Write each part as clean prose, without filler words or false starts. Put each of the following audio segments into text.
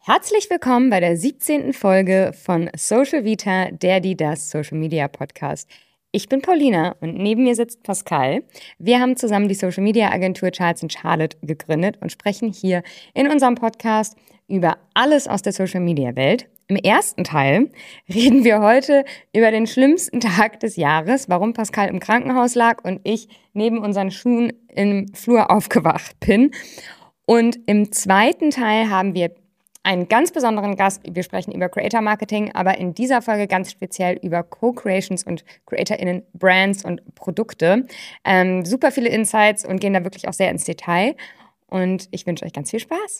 Herzlich willkommen bei der 17. Folge von Social Vita, der, die, das Social Media Podcast. Ich bin Paulina und neben mir sitzt Pascal. Wir haben zusammen die Social Media Agentur Charles & Charlotte gegründet und sprechen hier in unserem Podcast über alles aus der Social Media Welt. Im ersten Teil reden wir heute über den schlimmsten Tag des Jahres, warum Pascal im Krankenhaus lag und ich neben unseren Schuhen im Flur aufgewacht bin. Und im zweiten Teil haben wir einen ganz besonderen Gast. Wir sprechen über Creator Marketing, aber in dieser Folge ganz speziell über Co-Creations und CreatorInnen, Brands und Produkte. Super viele Insights und gehen da wirklich auch sehr ins Detail. Und ich wünsche euch ganz viel Spaß.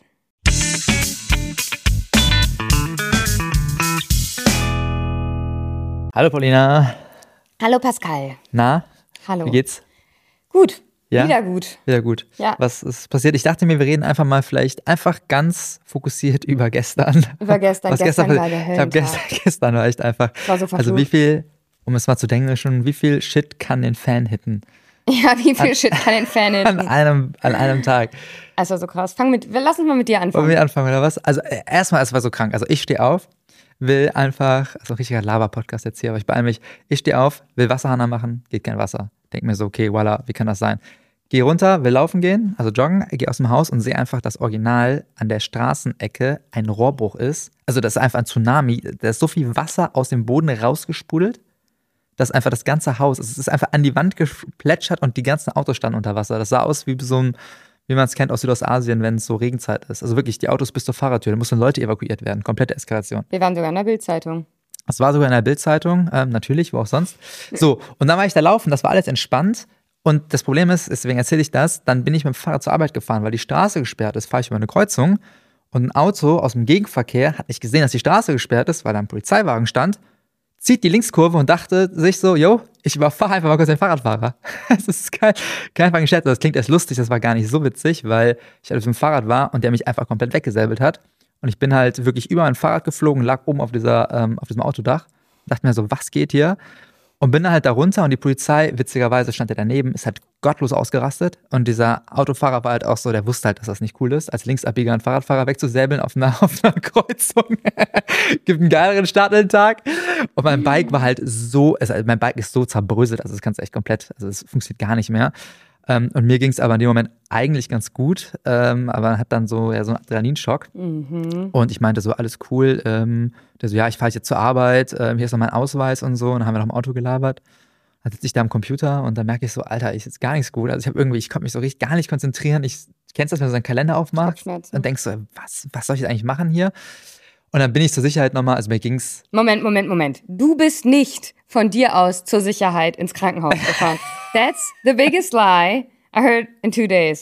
Hallo Paulina. Hallo Pascal. Na? Hallo. Wie geht's? Gut. Ja? Wieder gut. Wieder gut. Ja. Was ist passiert? Ich dachte mir, wir reden einfach mal vielleicht einfach ganz fokussiert über gestern. Über gestern. Was gestern war der Ich glaube, Höllentag. gestern war echt einfach. Das war so verflucht. Also wie viel, um es mal zu denken, schon wie viel Shit kann den Fan hitten? Ja, wie viel Shit kann den Fan An hitten? einem Tag. Also so krass. Lass uns mal mit dir Wollen anfangen. wir anfangen oder was? Also erstmal, es war so krank. Also ich stehe auf, will einfach, also ein richtiger Lava-Podcast jetzt hier, aber ich beeile mich. Ich stehe auf, will Wasserhahn machen, geht kein Wasser. Denk mir so, okay, voila, wie kann das sein? Geh runter, will laufen gehen, also joggen, gehe aus dem Haus und sehe einfach, dass original an der Straßenecke ein Rohrbruch ist. Also das ist einfach ein Tsunami. Da ist so viel Wasser aus dem Boden rausgesprudelt, dass einfach das ganze Haus, es ist einfach an die Wand geplätschert und die ganzen Autos standen unter Wasser. Das sah aus wie so ein, wie man es kennt aus Südostasien, wenn es so Regenzeit ist. Also wirklich, die Autos bis zur Fahrradtür, da mussten Leute evakuiert werden. Komplette Eskalation. Wir waren sogar in der Bild-Zeitung. Das war sogar in der Bild-Zeitung, natürlich, wo auch sonst. So, und dann war ich da laufen, das war alles entspannt. Und das Problem ist, deswegen erzähle ich das, dann bin ich mit dem Fahrrad zur Arbeit gefahren, weil die Straße gesperrt ist, fahre ich über eine Kreuzung und ein Auto aus dem Gegenverkehr hat nicht gesehen, dass die Straße gesperrt ist, weil da ein Polizeiwagen stand, zieht die Linkskurve und dachte sich so, yo, ich überfahre einfach mal kurz den Fahrradfahrer. Das ist kein fucking Scherz, das klingt erst lustig, das war gar nicht so witzig, weil ich halt auf dem Fahrrad war und der mich einfach komplett weggesäbelt hat. Und ich bin halt wirklich über mein Fahrrad geflogen, lag oben auf diesem Autodach, dachte mir so, was geht hier? Und bin dann halt da runter und die Polizei, witzigerweise stand der daneben, ist halt gottlos ausgerastet. Und dieser Autofahrer war halt auch so, der wusste halt, dass das nicht cool ist, als Linksabbieger einen Fahrradfahrer wegzusäbeln auf einer Kreuzung. Gibt einen geileren Start in den Tag. Und mein Bike war halt so, mein Bike ist so zerbröselt, also das kannst du echt komplett, also es funktioniert gar nicht mehr. Und mir ging es aber in dem Moment eigentlich ganz gut, aber hat dann so, ja, so einen Adrenalinschock. Mhm. Und ich meinte so, alles cool. Der so, ja, ich fahre jetzt zur Arbeit, hier ist noch mein Ausweis und so. Und dann haben wir noch im Auto gelabert. Dann sitze ich da am Computer und dann merke ich so, Alter, ich ist gar nichts gut. Also ich konnte mich so richtig gar nicht konzentrieren. Kennst du das, wenn du so einen Kalender aufmachst? Dann denkst du, was soll ich jetzt eigentlich machen hier? Und dann bin ich zur Sicherheit nochmal, also mir ging's. Moment. Du bist nicht von dir aus zur Sicherheit ins Krankenhaus gefahren. That's the biggest lie I heard in 2 days.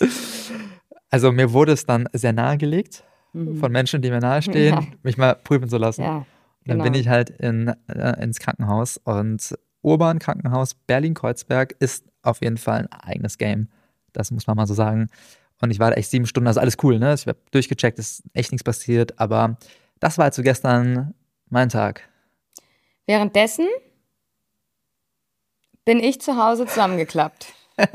Also mir wurde es dann sehr nahegelegt von Menschen, die mir nahestehen, Ja. mich mal prüfen zu lassen. Ja, Und dann genau. bin ich halt ins Krankenhaus und Urban Krankenhaus Berlin-Kreuzberg ist auf jeden Fall ein eigenes Game. Das muss man mal so sagen. Und ich war da echt 7 Stunden, also alles cool, ne? Ich habe durchgecheckt, ist echt nichts passiert, aber das war halt so gestern mein Tag. Währenddessen bin ich zu Hause zusammengeklappt.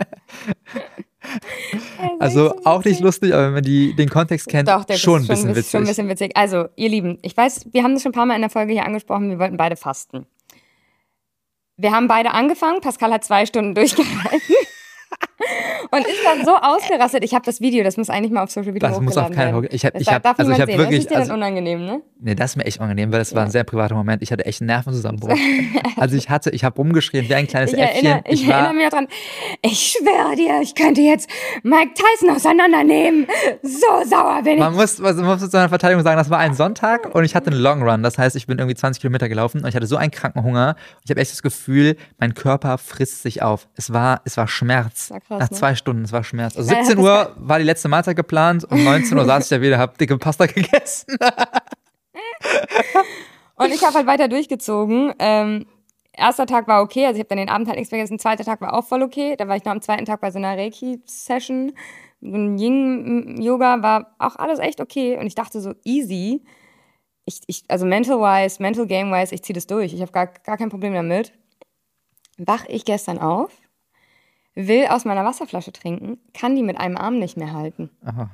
Also auch nicht lustig, aber wenn man den Kontext kennt, Doch, der schon ist ein bisschen witzig. Schon ein bisschen witzig. Also, ihr Lieben, ich weiß, wir haben das schon ein paar Mal in der Folge hier angesprochen, wir wollten beide fasten. Wir haben beide angefangen, Pascal hat 2 Stunden durchgehalten und ist dann so ausgerastet. Ich habe das Video, das muss eigentlich mal auf Social Media Das muss auf hochgeladen keinen werden. Fall. Ich hab Darf niemand sehen. Das wirklich, ist dir dann unangenehm, ne? nee, das ist mir echt unangenehm, weil das war ein sehr privater Moment. Ich hatte echt einen Nervenzusammenbruch. Also ich habe rumgeschrien wie ein kleines Äffchen. Ich erinnere mich daran, ich schwöre dir, ich könnte jetzt Mike Tyson auseinandernehmen. So sauer bin ich. Man muss zu seiner Verteidigung sagen, das war ein Sonntag und ich hatte einen Long Run. Das heißt, ich bin irgendwie 20 Kilometer gelaufen und ich hatte so einen kranken Hunger. Ich habe echt das Gefühl, mein Körper frisst sich auf. Es war Schmerz. War krass, Nach ne? 2 Stunden, es war Schmerz. Also 17 Uhr war die letzte Mahlzeit geplant, um 19 Uhr saß ich da wieder, habe dicke Pasta gegessen. Und ich habe halt weiter durchgezogen. Erster Tag war okay, also ich habe dann den Abend halt nichts vergessen. Zweiter Tag war auch voll okay. Da war ich noch am zweiten Tag bei so einer Reiki-Session. So ein Yin-Yoga war auch alles echt okay. Und ich dachte so, easy. Also mental-wise, mental-game-wise, ich ziehe das durch. Ich habe gar kein Problem damit. Wach ich gestern auf, will aus meiner Wasserflasche trinken, kann die mit einem Arm nicht mehr halten. Aha.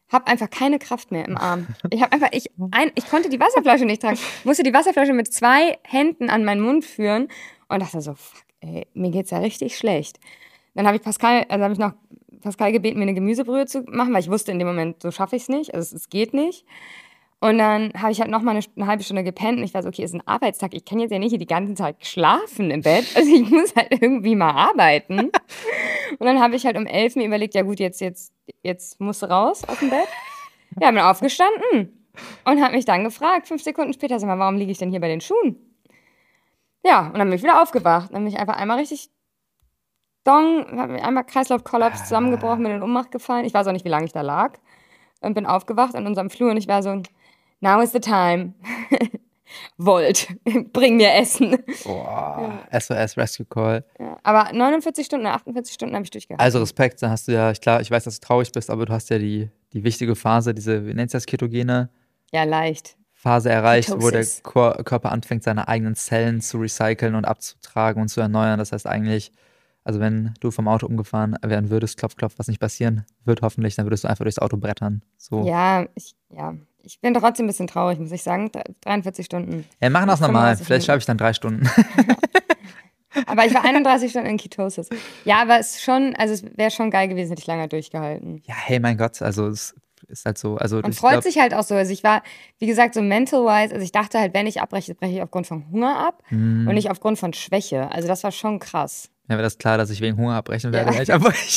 habe einfach keine Kraft mehr im Arm. Ich konnte die Wasserflasche nicht tragen. Musste die Wasserflasche mit 2 Händen an meinen Mund führen und dachte so, fuck, ey, mir geht's ja richtig schlecht. Dann habe ich Pascal gebeten, mir eine Gemüsebrühe zu machen, weil ich wusste in dem Moment, so schaffe ich es nicht, also es geht nicht. Und dann habe ich halt noch mal eine halbe Stunde gepennt und ich war so, okay, es ist ein Arbeitstag, ich kann jetzt ja nicht hier die ganze Zeit schlafen im Bett, also ich muss halt irgendwie mal arbeiten. Und dann habe ich halt um 11 mir überlegt, ja gut, jetzt musst du raus aus dem Bett. Ja, bin aufgestanden und habe mich dann gefragt, 5 Sekunden später, sag mal, warum liege ich denn hier bei den Schuhen? Ja, und dann bin ich wieder aufgewacht. Dann bin ich einfach einmal richtig habe einmal Kreislaufkollaps zusammengebrochen, bin in Ohnmacht gefallen. Ich weiß auch nicht, wie lange ich da lag. Und bin aufgewacht in unserem Flur und ich war so, now is the time. Volt, bring mir Essen. Boah, ja. SOS Rescue Call. Ja, aber 49 Stunden, 48 Stunden habe ich durchgehalten. Also Respekt, dann hast du ja, klar, ich weiß, dass du traurig bist, aber du hast ja die wichtige Phase, diese, wie nennt sich das, ketogene? Ja, leicht. Phase erreicht, Ketosis. wo der Körper anfängt, seine eigenen Zellen zu recyceln und abzutragen und zu erneuern. Das heißt eigentlich, also wenn du vom Auto umgefahren werden würdest, klopf, klopf, was nicht passieren wird hoffentlich, dann würdest du einfach durchs Auto brettern. So. Ja, ich bin trotzdem ein bisschen traurig, muss ich sagen. 43 Stunden. Ja, machen das normal. Vielleicht schaffe ich dann 3 Stunden. Aber ich war 31 Stunden in Ketosis. Ja, aber es wäre schon geil gewesen, hätte ich lange durchgehalten. Ja, hey, mein Gott, also es ist halt so. Also man freut sich halt auch so. Also ich war, wie gesagt, so mental-wise, also ich dachte halt, wenn ich abbreche, breche ich aufgrund von Hunger ab und nicht aufgrund von Schwäche. Also das war schon krass. Ja, wäre das klar, dass ich wegen Hunger abbrechen werde, wenn ich abbreche.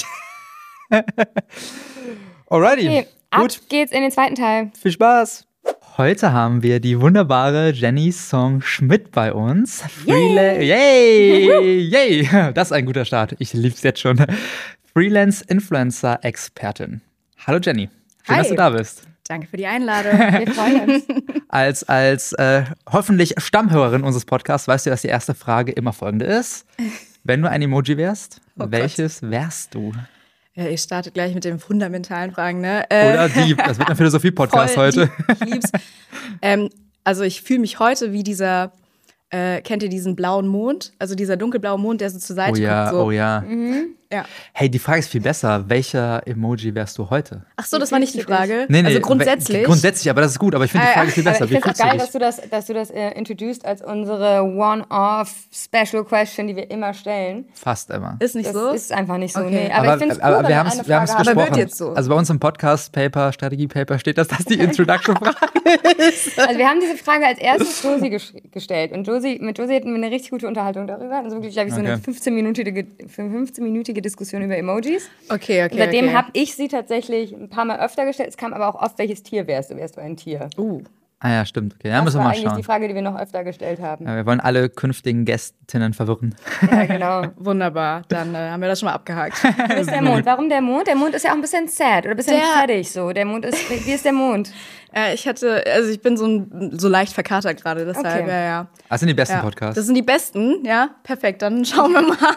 Alrighty, okay, gut. Ab geht's in den zweiten Teil. Viel Spaß. Heute haben wir die wunderbare Jenny Song Schmidt bei uns. Yay! Das ist ein guter Start. Ich lieb's jetzt schon. Freelance-Influencer-Expertin. Hallo Jenny. Schön, dass du da bist. Danke für die Einladung. Wir freuen uns. Als hoffentlich Stammhörerin unseres Podcasts weißt du, dass die erste Frage immer folgende ist. Wenn du ein Emoji wärst, welches wärst du? Ja, ihr startet gleich mit den fundamentalen Fragen, ne? Oder das wird ein Philosophie-Podcast heute. Ich lieb's. Also ich fühle mich heute wie dieser, kennt ihr diesen blauen Mond? Also dieser dunkelblaue Mond, der so zur Seite guckt. So. Oh ja. Ja. Hey, die Frage ist viel besser. Welcher Emoji wärst du heute? Ach so, das war nicht die Frage. Nee, also grundsätzlich. Grundsätzlich, aber das ist gut. Aber ich finde die Frage viel besser. Ich finde es geil, dass du das introduced als unsere One-Off-Special Question, die wir immer stellen. Fast immer. Ist nicht so? Das ist einfach nicht so, Okay. nee. Aber ich finde es cool, aber wir haben es besprochen. Aber wird jetzt so. Also bei uns im Podcast-Paper, Strategie-Paper steht das die Introduction-Frage ist. Also wir haben diese Frage als erstes Josie gestellt. Und mit Josie hatten wir eine richtig gute Unterhaltung darüber. Und so wirklich, glaube ich, so eine 15-minütige Diskussion über Emojis. Okay. Und seitdem habe ich sie tatsächlich ein paar Mal öfter gestellt. Es kam aber auch oft, welches Tier wärst du? Wärst du ein Tier? Ah ja, stimmt. Okay, ja, müssen wir mal schauen. Das war eigentlich die Frage, die wir noch öfter gestellt haben. Ja, wir wollen alle künftigen Gästinnen verwirren. Ja, genau. Wunderbar, dann haben wir das schon mal abgehakt. Wie ist der Mond? Warum der Mond? Der Mond ist ja auch ein bisschen sad oder ein bisschen fertig so. Der Mond ist, wie ist der Mond? Ich bin so leicht verkatert gerade, deshalb, Okay. ja. Das sind die besten Podcasts. Das sind die besten, ja, perfekt, dann schauen wir mal.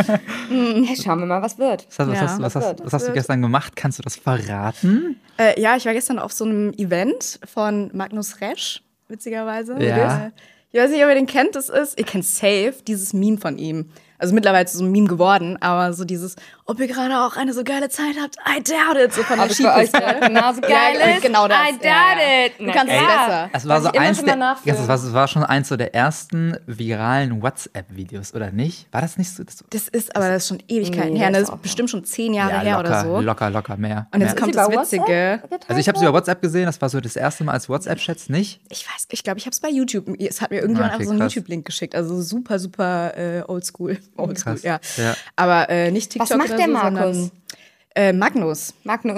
Hey, schauen wir mal, was wird. Was hast du gestern gemacht? Kannst du das verraten? Ja, ich war gestern auf so einem Event von Magnus Resch, witzigerweise. Ja. Ich weiß nicht, ob ihr den kennt, ihr kennt safe, dieses Meme von ihm. Also mittlerweile ist es so ein Meme geworden, aber so dieses, ob ihr gerade auch eine so geile Zeit habt, I doubt it, so von der Skipiste. Genauso geil ist, genau das. I doubt it. Du kannst es besser. Es war so es war schon eins so der ersten viralen WhatsApp-Videos, oder nicht? War das nicht so? Das ist schon Ewigkeiten her, das ist bestimmt schon 10 Jahre her oder so. Locker, mehr. Und jetzt kommt das Witzige. Also ich habe es über WhatsApp gesehen, das war so das erste Mal als WhatsApp-Chats, nicht? Ich glaube, ich habe es bei YouTube. Es hat mir irgendjemand einfach so einen krass. YouTube-Link geschickt. Also super oldschool. Oldschool, ja. Ja. Aber nicht TikTok Was macht oder der so, Markus? sondern Magnus.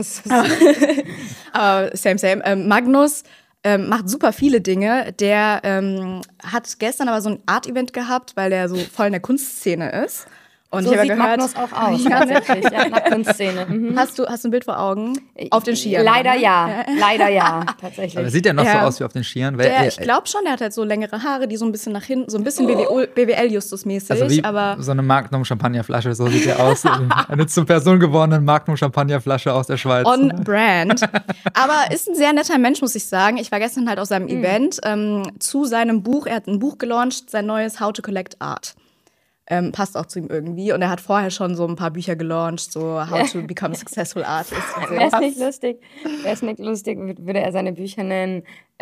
Same. Magnus macht super viele Dinge. Der hat gestern aber so ein Art-Event gehabt, weil der so voll in der Kunstszene ist. Und So ich habe sieht gehört, Magnus auch aus, tatsächlich, ja, in der Kunstszene. Mhm. Hast du ein Bild vor Augen? Auf den Skiern? Leider oder? ja, tatsächlich. Aber sieht der noch so aus wie auf den Skiern? Ich glaube schon, der hat halt so längere Haare, die so ein bisschen nach hinten, so ein bisschen BWL-Justus-mäßig. Also wie aber so eine Magnum-Champagnerflasche, so sieht der aus. Eine zur Person gewordene Magnum-Champagnerflasche aus der Schweiz. on brand. Aber ist ein sehr netter Mensch, muss ich sagen. Ich war gestern halt auf seinem Event zu seinem Buch. Er hat ein Buch gelauncht, sein neues How to Collect Art. Passt auch zu ihm irgendwie. Und er hat vorher schon so ein paar Bücher gelauncht, so How to Become a Successful Artist. Wäre es nicht lustig? Würde er seine Bücher nennen?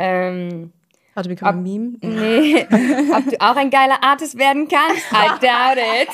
How to Become a Meme? Nee. Ob du auch ein geiler Artist werden kannst? I doubt it.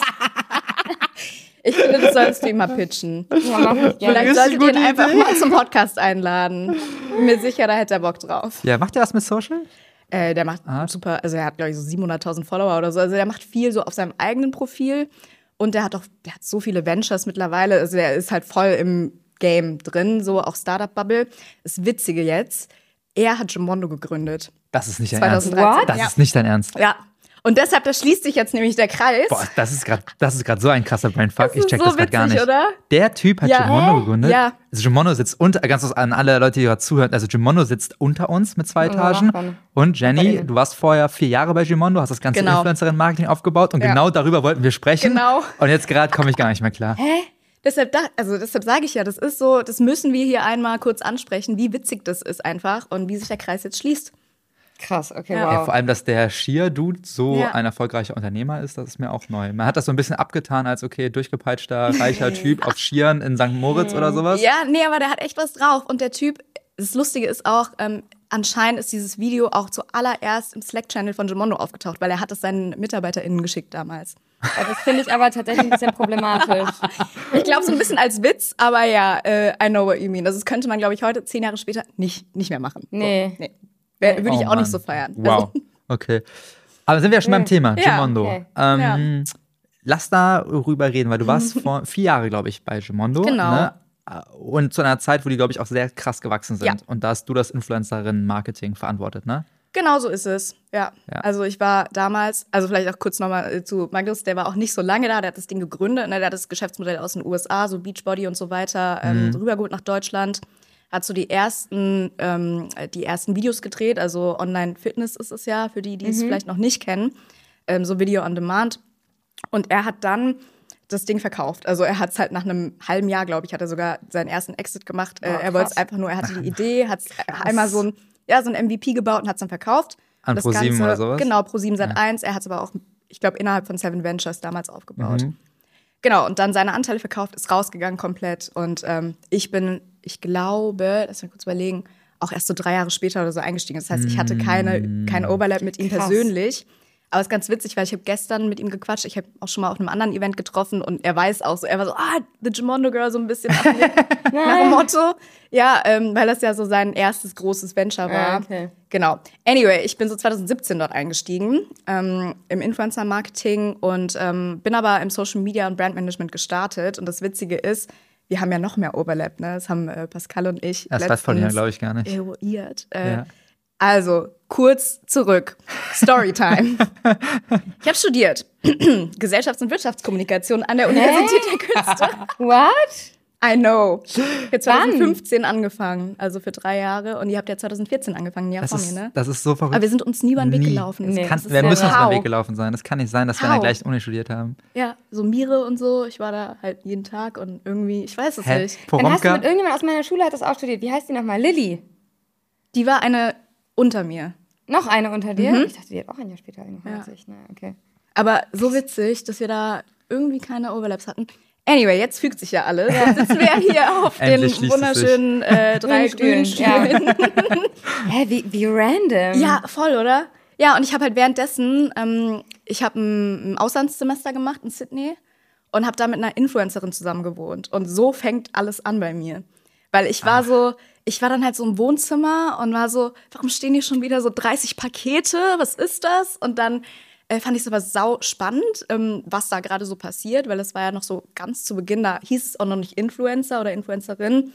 Ich finde, das sollst du ihm mal pitchen. Vielleicht solltet ihr ihn einfach mal zum Podcast einladen. Bin mir sicher, da hätte er Bock drauf. Ja, macht er was mit Social? Der macht super, also er hat, glaube ich, so 700.000 Follower oder so. Also der macht viel so auf seinem eigenen Profil. Und der hat so viele Ventures mittlerweile. Also der ist halt voll im Game drin, so auch Startup-Bubble. Das Witzige jetzt, er hat Gimondo gegründet. Das ist nicht dein Ernst. 2013. Das ist nicht dein Ernst. Ja. Und deshalb, da schließt sich jetzt nämlich der Kreis. Boah, das ist gerade so ein krasser Brainfuck. Ich check so das gerade gar witzig, nicht. oder? Der Typ hat Gimondo gegründet. Ja. Also Gimondo sitzt ganz kurz an alle Leute, die gerade zuhören. Also Gimondo sitzt unter uns mit 2 Etagen. Und Jenny, du warst vorher 4 Jahre bei Gimondo, hast das ganze Influencerin-Marketing aufgebaut. Und genau darüber wollten wir sprechen. Genau. Und jetzt gerade komme ich gar nicht mehr klar. Hä? Deshalb sage ich ja, das ist so, das müssen wir hier einmal kurz ansprechen, wie witzig das ist einfach und wie sich der Kreis jetzt schließt. Krass, okay, Ja. wow. Ja, vor allem, dass der Sheer-Dude so ein erfolgreicher Unternehmer ist, das ist mir auch neu. Man hat das so ein bisschen abgetan als, okay, durchgepeitschter, reicher Typ auf Skiern in St. Moritz oder sowas. Ja, nee, aber der hat echt was drauf. Und der Typ, das Lustige ist auch, anscheinend ist dieses Video auch zuallererst im Slack-Channel von Gimondo aufgetaucht, weil er hat es seinen MitarbeiterInnen geschickt damals. Das finde ich aber tatsächlich ein bisschen problematisch. Ich glaube, so ein bisschen als Witz, aber ja, I know what you mean. Das könnte man, glaube ich, heute, 10 Jahre später, nicht mehr machen. Nee. So, nee. Würde ich auch Mann. nicht so feiern. Wow, okay. Aber sind wir ja schon beim Thema, Ja, Gimondo. okay. Lass darüber reden, weil du warst vor 4 Jahren, glaube ich, bei Gimondo. Genau. Ne? Und zu einer Zeit, wo die, glaube ich, auch sehr krass gewachsen sind. Ja. Und da hast du das Influencerin-Marketing verantwortet, ne? Genau so ist es, ja. Also ich war damals, also vielleicht auch kurz nochmal zu Magnus, der war auch nicht so lange da, der hat das Ding gegründet, ne? Der hat das Geschäftsmodell aus den USA, so Beachbody und so weiter, rübergeholt nach Deutschland. Hat so die ersten Videos gedreht, also Online-Fitness ist es ja, für die es vielleicht noch nicht kennen, so Video on Demand. Und er hat dann das Ding verkauft. Also er hat es halt nach einem halben Jahr, glaube ich, hat er sogar seinen ersten Exit gemacht. Er wollte es einfach nur, er hatte die Idee, hat einmal so ein MVP gebaut und hat es dann verkauft. An das ProSieben Ganze, oder sowas? Genau, ProSieben Sat.1. Er hat es aber auch, ich glaube, innerhalb von 7 Ventures damals aufgebaut. Genau, und dann seine Anteile verkauft, ist rausgegangen komplett. Und ich glaube, lass mich kurz überlegen, auch erst so 3 Jahre später oder so eingestiegen. Das heißt, ich hatte kein Overlap mit ihm persönlich. Aber es ist ganz witzig, weil ich habe gestern mit ihm gequatscht. Ich habe auch schon mal auf einem anderen Event getroffen und er weiß auch so, er war so, the Gimondo Girl, so ein bisschen nach dem Motto. Ja, weil das ja so sein erstes großes Venture war. Ah, okay. Genau. Anyway, ich bin so 2017 dort eingestiegen, im Influencer-Marketing und bin aber im Social Media und Brandmanagement gestartet. Und das Witzige ist, wir haben ja noch mehr Overlap, ne? Das haben Pascal und ich Das weiß Paulina, glaube ich, gar nicht. eruiert. Ja. Also, kurz zurück. Storytime. Ich habe studiert Gesellschafts- und Wirtschaftskommunikation an der Universität der Künste. What? I know. Ich habe 2015 angefangen, also für 3 Jahre. Und ihr habt ja 2014 angefangen, ein Jahr vor mir, ne? Das ist so verrückt. Aber wir sind uns nie über den Weg gelaufen. Nee. Das ist Wir müssen uns so- über den Weg gelaufen sein. Das kann nicht sein, dass wir an der gleichen Uni studiert haben. Ja, so Mire und so. Ich war da halt jeden Tag und irgendwie, ich weiß es nicht. Dann hast du Poromka? mit irgendjemand aus meiner Schule hat das auch studiert. Wie heißt die nochmal? Lilly. Die war eine unter mir. Noch eine unter dir? Ich dachte, die hat auch ein Jahr später angefangen als ich. Naja, okay. Aber so witzig, dass wir da irgendwie keine Overlaps hatten. Anyway, jetzt fügt sich ja alles. Jetzt sitzen wir hier auf den Endlich schließt es wunderschönen 3 grünen Stühlen. Hä, wie random. Ja, voll, oder? Ja, und ich habe halt währenddessen, ich habe ein Auslandssemester gemacht in Sydney und habe da mit einer Influencerin zusammen gewohnt. Und so fängt alles an bei mir. Weil ich war dann halt so im Wohnzimmer und war so, warum stehen hier schon wieder so 30 Pakete? Was ist das? Und dann fand ich es aber sau spannend, was da gerade so passiert, weil es war ja noch so ganz zu Beginn, da hieß es auch noch nicht Influencer oder Influencerin.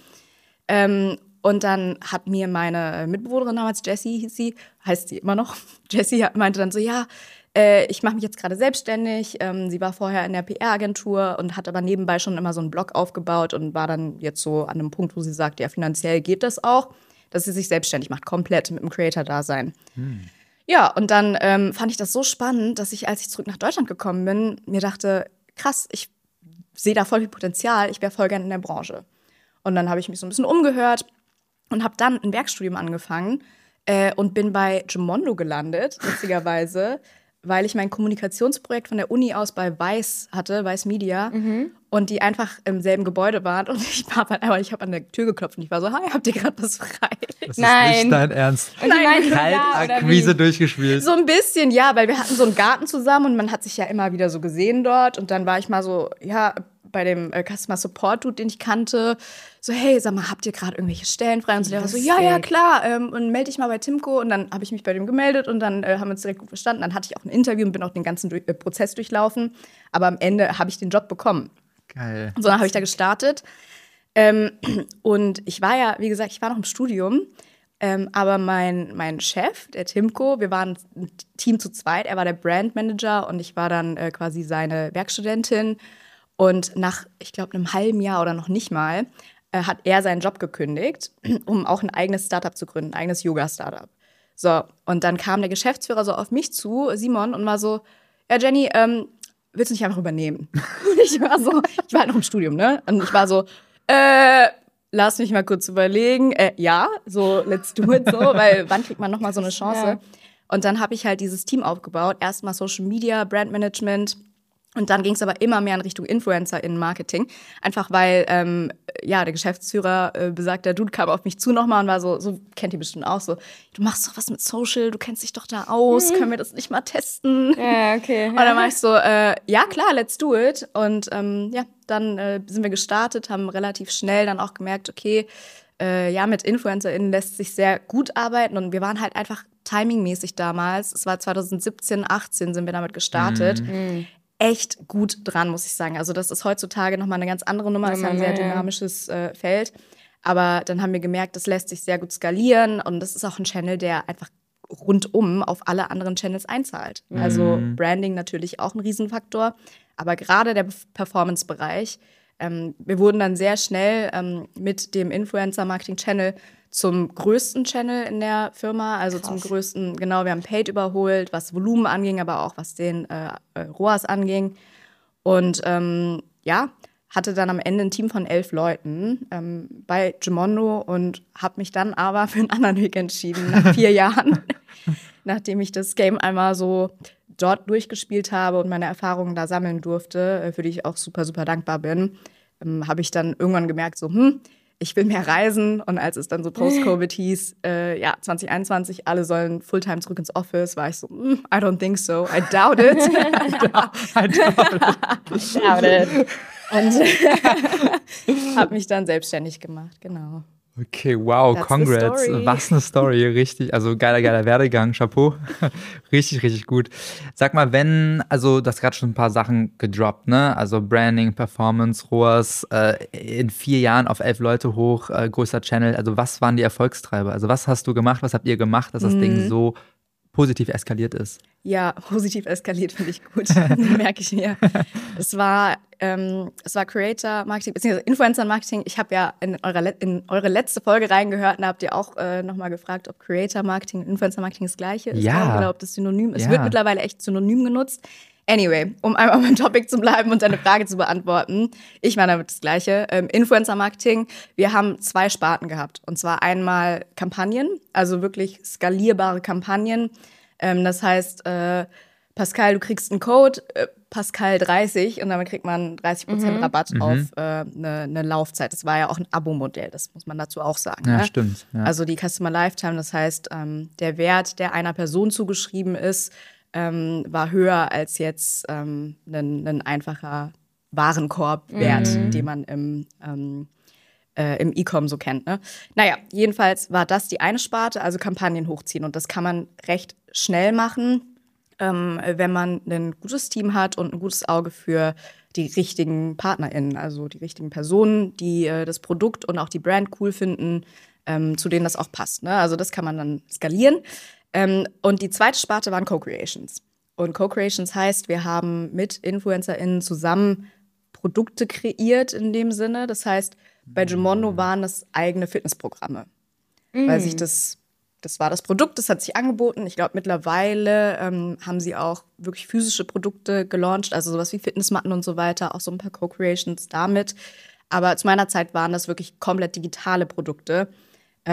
Und dann hat mir meine Mitbewohnerin damals, Jessie hieß sie, heißt sie immer noch, Jessie meinte dann so, ja, ich mache mich jetzt gerade selbstständig. Sie war vorher in der PR-Agentur und hat aber nebenbei schon immer so einen Blog aufgebaut und war dann jetzt so an einem Punkt, wo sie sagt, ja, finanziell geht das auch, dass sie sich selbstständig macht, komplett mit dem Creator-Dasein. Ja, und dann fand ich das so spannend, dass ich, als ich zurück nach Deutschland gekommen bin, mir dachte, krass, ich sehe da voll viel Potenzial, ich wäre voll gerne in der Branche. Und dann habe ich mich so ein bisschen umgehört und habe dann ein Werkstudium angefangen und bin bei Gimondo gelandet, witzigerweise, weil ich mein Kommunikationsprojekt von der Uni aus bei Weiß hatte, Weiß Media, und die einfach im selben Gebäude waren. Und ich habe an der Tür geklopft und ich war so, hi, habt ihr gerade was frei? Das Nein. ist nicht dein Ernst. Und die meinten, Kaltakquise durchgespielt. So ein bisschen, ja, weil wir hatten so einen Garten zusammen und man hat sich ja immer wieder so gesehen dort. Und dann war ich mal so, ja, bei dem Customer Support Dude, den ich kannte, so, hey, sag mal, habt ihr gerade irgendwelche Stellen frei? Und so, der war so, ja, klar, und melde dich mal bei Timco. Und dann habe ich mich bei dem gemeldet und dann haben wir uns direkt gut verstanden. Dann hatte ich auch ein Interview und bin auch den ganzen Prozess durchlaufen. Aber am Ende habe ich den Job bekommen. Geil. So, dann habe ich da gestartet. Und ich war ja, wie gesagt, ich war noch im Studium. Aber mein Chef, der Timco, wir waren ein Team zu zweit. Er war der Brandmanager und ich war dann quasi seine Werkstudentin. Und nach, ich glaube, einem halben Jahr oder noch nicht mal, hat er seinen Job gekündigt, um auch ein eigenes Startup zu gründen, ein eigenes Yoga-Startup. So, und dann kam der Geschäftsführer so auf mich zu, Simon, und war so, ja, Jenny, willst du nicht einfach übernehmen? Und ich war halt noch im Studium, ne? Und ich war so, lass mich mal kurz überlegen. Ja, so, let's do it so, weil wann kriegt man nochmal so eine Chance? Ja. Und dann habe ich halt dieses Team aufgebaut. Erstmal Social Media, Brandmanagement. Und dann ging es aber immer mehr in Richtung Influencer-Marketing. Einfach weil, der Geschäftsführer, besagter Dude, kam auf mich zu nochmal und war so kennt ihr bestimmt auch so, du machst doch was mit Social, du kennst dich doch da aus, können wir das nicht mal testen? Ja, okay. Und dann war ich so, ja klar, let's do it. Und dann sind wir gestartet, haben relativ schnell dann auch gemerkt, okay, mit InfluencerInnen lässt sich sehr gut arbeiten. Und wir waren halt einfach timingmäßig damals, es war 2017, 18 sind wir damit gestartet, echt gut dran, muss ich sagen. Also das ist heutzutage nochmal eine ganz andere Nummer, ist ja ein sehr dynamisches Feld. Aber dann haben wir gemerkt, das lässt sich sehr gut skalieren und das ist auch ein Channel, der einfach rundum auf alle anderen Channels einzahlt. Also Branding natürlich auch ein Riesenfaktor, aber gerade der Performance-Bereich. Wir wurden dann sehr schnell mit dem Influencer-Marketing-Channel zum größten Channel in der Firma, also zum größten, genau, wir haben Paid überholt, was Volumen anging, aber auch was den ROAS anging. Und hatte dann am Ende ein Team von 11 Leuten bei Gimondo und habe mich dann aber für einen anderen Weg entschieden, nach 4 Jahren, nachdem ich das Game einmal so dort durchgespielt habe und meine Erfahrungen da sammeln durfte, für die ich auch super, super dankbar bin, habe ich dann irgendwann gemerkt, so, ich will mehr reisen. Und als es dann so Post-Covid hieß, 2021, alle sollen Fulltime zurück ins Office, war ich so, I don't think so, I doubt it. I doubt it. Und habe mich dann selbstständig gemacht, genau. Okay, wow, That's congrats. Was eine Story, richtig. Also geiler Werdegang, Chapeau. Richtig, richtig gut. Sag mal, du hast gerade schon ein paar Sachen gedroppt, ne? Also Branding, Performance, ROAS, in 4 Jahren auf 11 Leute hoch, größter Channel. Also was waren die Erfolgstreiber? Also was hast du gemacht, was habt ihr gemacht, dass das Ding so positiv eskaliert ist? Ja, positiv eskaliert finde ich gut, merke ich mir. Es war Creator-Marketing, beziehungsweise Influencer-Marketing. Ich habe ja in eure letzte Folge reingehört und da habt ihr auch nochmal gefragt, ob Creator-Marketing und Influencer-Marketing das Gleiche ist. Ja. Oder ob das synonym ist. Es wird mittlerweile echt synonym genutzt. Anyway, um einmal beim Topic zu bleiben und deine Frage zu beantworten. Ich meine damit das Gleiche. Influencer-Marketing, wir haben 2 Sparten gehabt. Und zwar einmal Kampagnen, also wirklich skalierbare Kampagnen. Das heißt, Pascal, du kriegst einen Code, Pascal 30 und damit kriegt man 30% Rabatt auf eine Laufzeit. Das war ja auch ein Abo-Modell, das muss man dazu auch sagen. Ja, ne? stimmt. Ja. Also die Customer Lifetime, das heißt, der Wert, der einer Person zugeschrieben ist, war höher als jetzt ein einfacher Warenkorbwert, den man im E-Com so kennt. Ne? Naja, jedenfalls war das die eine Sparte, also Kampagnen hochziehen. Und das kann man recht schnell machen, wenn man ein gutes Team hat und ein gutes Auge für die richtigen PartnerInnen, also die richtigen Personen, die das Produkt und auch die Brand cool finden, zu denen das auch passt. Ne? Also das kann man dann skalieren. Und die zweite Sparte waren Co-Creations. Und Co-Creations heißt, wir haben mit InfluencerInnen zusammen Produkte kreiert in dem Sinne. Das heißt, bei Gimondo waren das eigene Fitnessprogramme. Weil sich das war das Produkt, das hat sich angeboten. Ich glaube, mittlerweile haben sie auch wirklich physische Produkte gelauncht, also sowas wie Fitnessmatten und so weiter, auch so ein paar Co-Creations damit. Aber zu meiner Zeit waren das wirklich komplett digitale Produkte.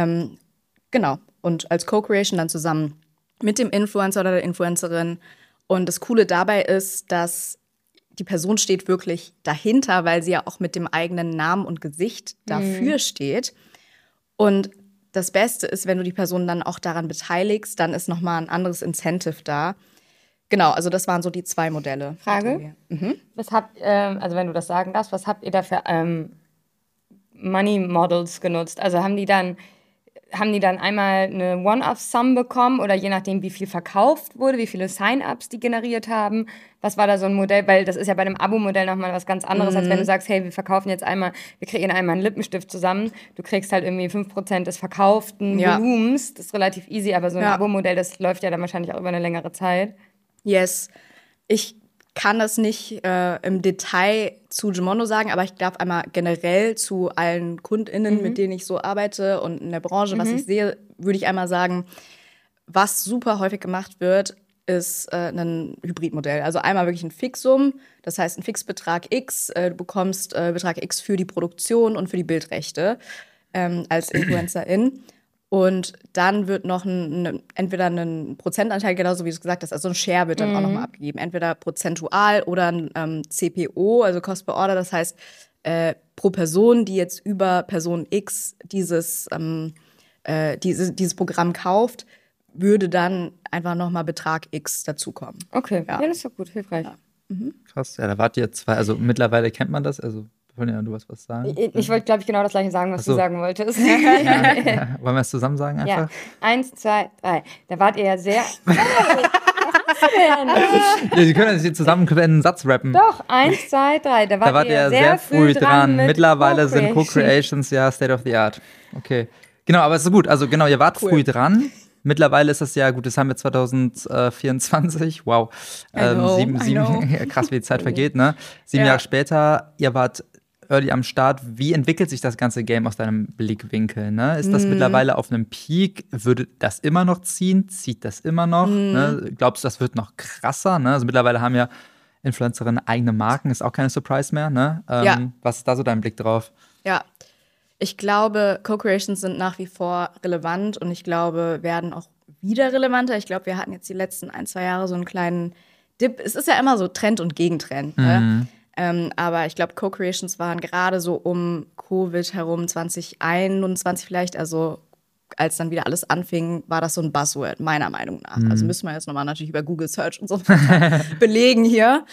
Genau. Und als Co-Creation dann zusammen mit dem Influencer oder der Influencerin. Und das Coole dabei ist, dass die Person steht wirklich dahinter, weil sie ja auch mit dem eigenen Namen und Gesicht dafür steht. Und das Beste ist, wenn du die Person dann auch daran beteiligst, dann ist nochmal ein anderes Incentive da. Genau, also das waren so die 2 Modelle. Frage? Was habt, also wenn du das sagen darfst, was habt ihr da für Money Models genutzt? Also haben die dann einmal eine One-Off-Sum bekommen oder je nachdem, wie viel verkauft wurde, wie viele Sign-ups die generiert haben? Was war da so ein Modell? Weil das ist ja bei einem Abo-Modell nochmal was ganz anderes, als wenn du sagst, hey, wir kreieren einmal einen Lippenstift zusammen. Du kriegst halt irgendwie 5% des verkauften Volumens. Das ist relativ easy, aber so ein Abo-Modell, das läuft ja dann wahrscheinlich auch über eine längere Zeit. Yes. Ich kann das nicht im Detail zu Gymondo sagen, aber ich darf einmal generell zu allen KundInnen, mit denen ich so arbeite und in der Branche, was ich sehe, würde ich einmal sagen, was super häufig gemacht wird, ist ein Hybridmodell. Also einmal wirklich ein Fixum, das heißt ein Fixbetrag X, du bekommst Betrag X für die Produktion und für die Bildrechte als Influencerin. Und dann wird noch entweder ein Prozentanteil, genauso wie du es gesagt hast, also ein Share wird dann auch nochmal abgegeben. Entweder prozentual oder ein CPO, also Cost per Order. Das heißt, pro Person, die jetzt über Person X dieses Programm kauft, würde dann einfach nochmal Betrag X dazukommen. Okay, ja, das ist doch gut, hilfreich. Ja. Krass, ja, da wart ihr 2, also mittlerweile kennt man das, also Polina, du wolltest was sagen? Ich wollte, glaube ich, genau das Gleiche sagen, was du sagen wolltest. Ja. Wollen wir es zusammen sagen einfach? Ja. 1, 2, 3. Da wart ihr ja sehr... Ja, Sie können jetzt zusammen einen Satz rappen. Doch, 1, 2, 3. Da wart ihr ja sehr früh dran. Mittlerweile sind Co-Creations ja State of the Art. Okay. Genau, aber es ist gut. Also genau, ihr wart früh dran. Mittlerweile ist es ja, gut, das haben wir 2024. Wow. Krass, wie die Zeit vergeht, ne? 7 Jahre später, ihr wart early am Start. Wie entwickelt sich das ganze Game aus deinem Blickwinkel? Ne? Ist das mittlerweile auf einem Peak? Würde das immer noch ziehen? Zieht das immer noch? Ne? Glaubst du, das wird noch krasser? Ne? Also mittlerweile haben ja Influencerinnen eigene Marken, ist auch keine Surprise mehr. Ne? Was ist da so dein Blick drauf? Ja, ich glaube, Co-Creations sind nach wie vor relevant und ich glaube, werden auch wieder relevanter. Ich glaube, wir hatten jetzt die letzten 1, 2 Jahre so einen kleinen Dip. Es ist ja immer so Trend und Gegentrend. Ne? Aber ich glaube, Co-Creations waren gerade so um Covid herum, 2021 vielleicht, also als dann wieder alles anfing, war das so ein Buzzword, meiner Meinung nach. Also müssen wir jetzt nochmal natürlich über Google Search und so belegen hier.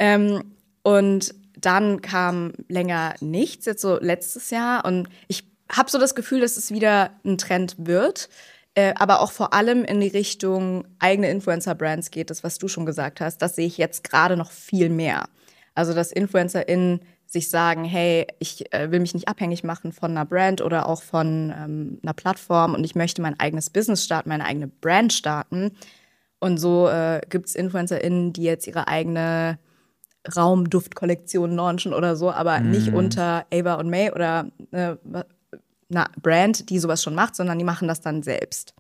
Und dann kam länger nichts, jetzt so letztes Jahr. Und ich habe so das Gefühl, dass es wieder ein Trend wird. Aber auch vor allem in die Richtung eigene Influencer-Brands geht, das, was du schon gesagt hast. Das sehe ich jetzt gerade noch viel mehr. Also, dass InfluencerInnen sich sagen, hey, ich will mich nicht abhängig machen von einer Brand oder auch von einer Plattform und ich möchte mein eigenes Business starten, meine eigene Brand starten. Und so gibt es InfluencerInnen, die jetzt ihre eigene Raumduftkollektion launchen oder so, aber nicht unter Ava und May oder einer Brand, die sowas schon macht, sondern die machen das dann selbst.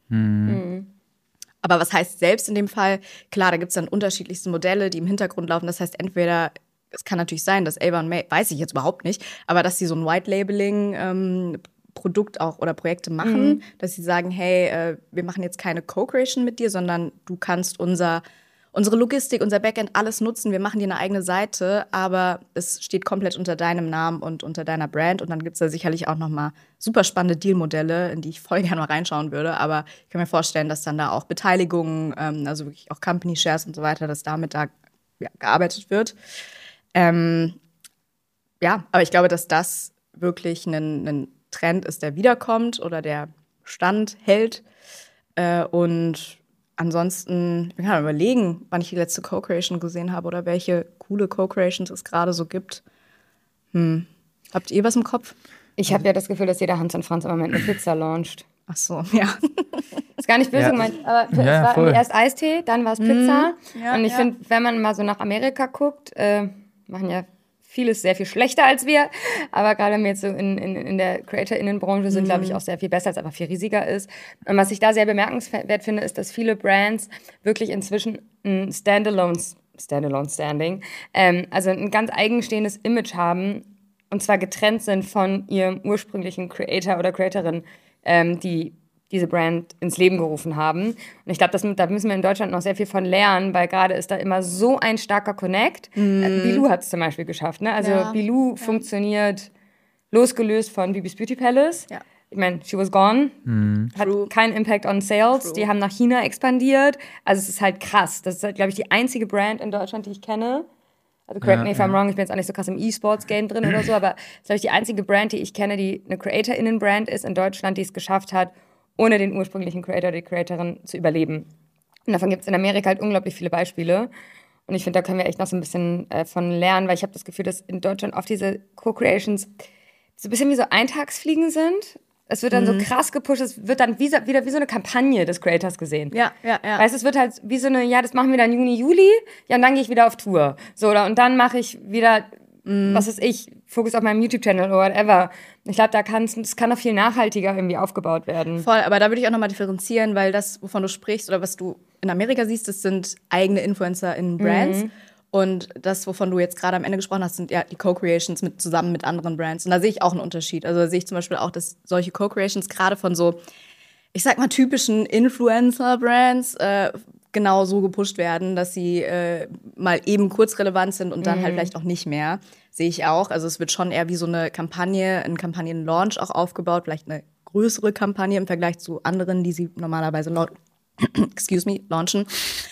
Aber was heißt selbst in dem Fall? Klar, da gibt es dann unterschiedlichste Modelle, die im Hintergrund laufen. Das heißt, entweder, es kann natürlich sein, dass Ava und May, weiß ich jetzt überhaupt nicht, aber dass sie so ein White-Labeling-Produkt auch oder Projekte machen, dass sie sagen, hey, wir machen jetzt keine Co-Creation mit dir, sondern du kannst unsere Logistik, unser Backend, alles nutzen. Wir machen dir eine eigene Seite, aber es steht komplett unter deinem Namen und unter deiner Brand. Und dann gibt es da sicherlich auch noch mal super spannende Dealmodelle, in die ich voll gerne mal reinschauen würde. Aber ich kann mir vorstellen, dass dann da auch Beteiligungen, also wirklich auch Company Shares und so weiter, dass damit da gearbeitet wird. Aber ich glaube, dass das wirklich ein Trend ist, der wiederkommt oder der Stand hält. Und ansonsten, ich kann überlegen, wann ich die letzte Co-Creation gesehen habe oder welche coole Co-Creations es gerade so gibt. Habt ihr was im Kopf? Ich habe ja das Gefühl, dass jeder Hans und Franz im Moment eine Pizza launcht. Ach so, ja. Ist gar nicht böse gemeint, aber es war erst Eistee, dann war es Pizza. Und ich finde, wenn man mal so nach Amerika guckt, machen ja vieles sehr viel schlechter als wir, aber gerade wenn wir jetzt so in der CreatorInnen-Branche sind, glaube ich, auch sehr viel besser, als es einfach viel riesiger ist. Und was ich da sehr bemerkenswert finde, ist, dass viele Brands wirklich inzwischen ein Standalone-Standing, also ein ganz eigenstehendes Image haben und zwar getrennt sind von ihrem ursprünglichen Creator oder Creatorin, die diese Brand ins Leben gerufen haben. Und ich glaube, da müssen wir in Deutschland noch sehr viel von lernen, weil gerade ist da immer so ein starker Connect. Bilou hat es zum Beispiel geschafft. Ne? Also Bilou funktioniert losgelöst von Bibis Beauty Palace. Ja. Ich meine, she was gone, hat keinen Impact on Sales. Die haben nach China expandiert. Also es ist halt krass. Das ist halt, glaube ich, die einzige Brand in Deutschland, die ich kenne. Also correct me if I'm wrong, ich bin jetzt auch nicht so krass im E-Sports-Game drin oder so, aber das ist, glaube ich, die einzige Brand, die ich kenne, die eine CreatorInnen-Brand ist in Deutschland, die es geschafft hat, ohne den ursprünglichen Creator oder die Creatorin zu überleben. Und davon gibt es in Amerika halt unglaublich viele Beispiele. Und ich finde, da können wir echt noch so ein bisschen von lernen, weil ich habe das Gefühl, dass in Deutschland oft diese Co-Creations so ein bisschen wie so Eintagsfliegen sind. Es wird dann so krass gepusht, es wird dann wieder wie so eine Kampagne des Creators gesehen. Ja. Weißt du, es wird halt wie so eine, das machen wir dann Juni, Juli, ja, und dann gehe ich wieder auf Tour. So, und dann mache ich wieder, was weiß ich, Fokus auf meinem YouTube-Channel oder whatever. Ich glaube, das kann noch viel nachhaltiger irgendwie aufgebaut werden. Voll, aber da würde ich auch nochmal differenzieren, weil das, wovon du sprichst oder was du in Amerika siehst, das sind eigene Influencer in Brands. Und das, wovon du jetzt gerade am Ende gesprochen hast, sind ja die Co-Creations zusammen mit anderen Brands. Und da sehe ich auch einen Unterschied. Also da sehe ich zum Beispiel auch, dass solche Co-Creations gerade von so, ich sag mal, typischen Influencer-Brands genau so gepusht werden, dass sie mal eben kurz relevant sind und dann halt vielleicht auch nicht mehr. Sehe ich auch. Also es wird schon eher wie so eine Kampagne, ein Kampagnen-Launch auch aufgebaut. Vielleicht eine größere Kampagne im Vergleich zu anderen, die sie normalerweise launchen.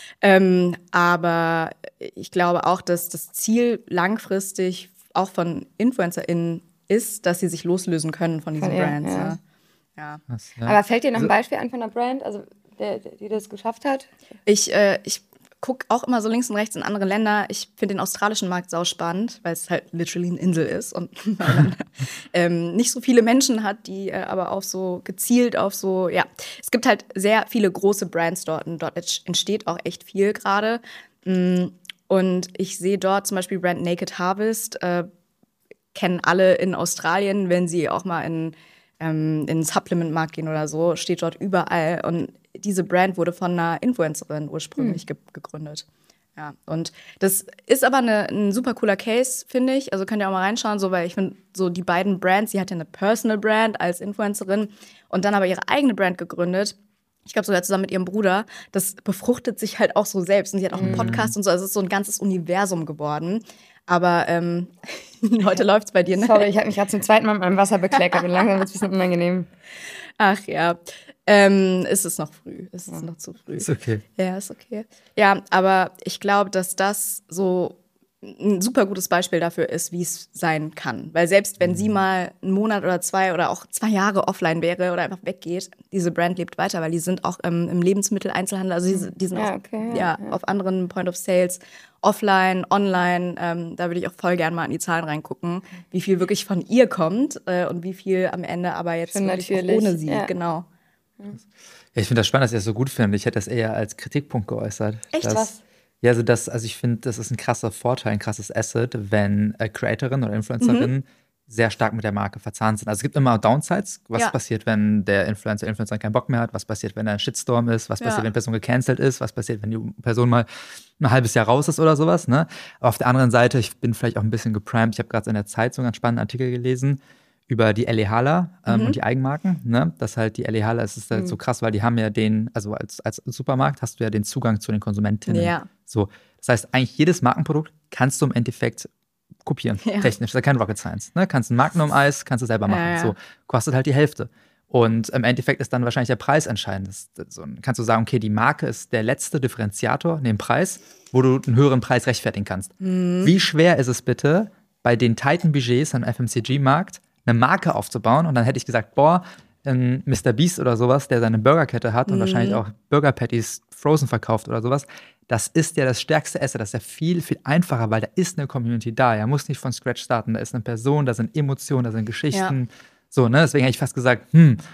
Aber ich glaube auch, dass das Ziel langfristig auch von InfluencerInnen ist, dass sie sich loslösen können von diesen Brands. Ja. Aber fällt dir noch ein Beispiel an von einer Brand, also die das geschafft hat? Ich gucke auch immer so links und rechts in andere Länder. Ich finde den australischen Markt sauspannend, weil es halt literally eine Insel ist und man nicht so viele Menschen hat, die aber auch so gezielt auf so, es gibt halt sehr viele große Brands dort und dort entsteht auch echt viel gerade. Und ich sehe dort zum Beispiel Brand Naked Harvest, kennen alle in Australien, wenn sie auch mal in den Supplement-Markt gehen oder so, steht dort überall. Und diese Brand wurde von einer Influencerin ursprünglich gegründet. Ja, und das ist aber ein super cooler Case, finde ich. Also könnt ihr auch mal reinschauen, so, weil ich finde, so die beiden Brands, sie hat ja eine Personal Brand als Influencerin und dann aber ihre eigene Brand gegründet. Ich glaube sogar zusammen mit ihrem Bruder. Das befruchtet sich halt auch so selbst. Und sie hat auch einen Podcast und so. Also es ist so ein ganzes Universum geworden. Aber heute läuft's bei dir, ne? Sorry, ich habe mich gerade zum zweiten Mal mit meinem Wasser bekleckert und langsam wird es ein bisschen unangenehm. Ach ja, ist es noch früh. Ist es noch zu früh. Ist okay. Ja, ist okay. Ja, aber ich glaube, dass das so ein super gutes Beispiel dafür ist, wie es sein kann. Weil selbst wenn sie mal einen Monat oder 2 oder auch 2 Jahre offline wäre oder einfach weggeht, diese Brand lebt weiter, weil die sind auch im Lebensmitteleinzelhandel, also die sind auch auf anderen Point of Sales, offline, online. Da würde ich auch voll gerne mal in die Zahlen reingucken, wie viel wirklich von ihr kommt und wie viel am Ende aber jetzt wirklich auch ohne sie. Ja. Genau. Ja, ich finde das spannend, dass ihr das so gut findet. Ich hätte das eher als Kritikpunkt geäußert. Echt, was? Ja, also ich finde, das ist ein krasser Vorteil, ein krasses Asset, wenn Creatorin oder Influencerin sehr stark mit der Marke verzahnt sind. Also es gibt immer Downsides. Was passiert, wenn der Influencerin keinen Bock mehr hat? Was passiert, wenn da ein Shitstorm ist? Was passiert, wenn eine Person gecancelt ist? Was passiert, wenn die Person mal ein halbes Jahr raus ist oder sowas? Ne? Aber auf der anderen Seite, ich bin vielleicht auch ein bisschen geprimed. Ich habe gerade in der Zeit so einen spannenden Artikel gelesen über die L.A. Hala und die Eigenmarken. Ne? Das halt die L.A. Hala, es ist halt so krass, weil die haben ja also als Supermarkt hast du ja den Zugang zu den Konsumentinnen. Ja. So, das heißt, eigentlich jedes Markenprodukt kannst du im Endeffekt kopieren, technisch. Das ist ja kein Rocket Science. Ne? Kannst ein Magnum-Eis, kannst du selber machen. Ja. So, kostet halt die Hälfte. Und im Endeffekt ist dann wahrscheinlich der Preis entscheidend. So, kannst du sagen, okay, die Marke ist der letzte Differenziator in dem Preis, wo du einen höheren Preis rechtfertigen kannst. Wie schwer ist es bitte, bei den tighten Budgets am FMCG-Markt eine Marke aufzubauen? Und dann hätte ich gesagt, ein Mr. Beast oder sowas, der seine Burgerkette hat und wahrscheinlich auch Burger Patties frozen verkauft oder sowas, das ist ja das stärkste Asset. Das ist ja viel, viel einfacher, weil da ist eine Community da. Er muss nicht von Scratch starten. Da ist eine Person, da sind Emotionen, da sind Geschichten. Ja. So, ne? Deswegen hätte ich fast gesagt,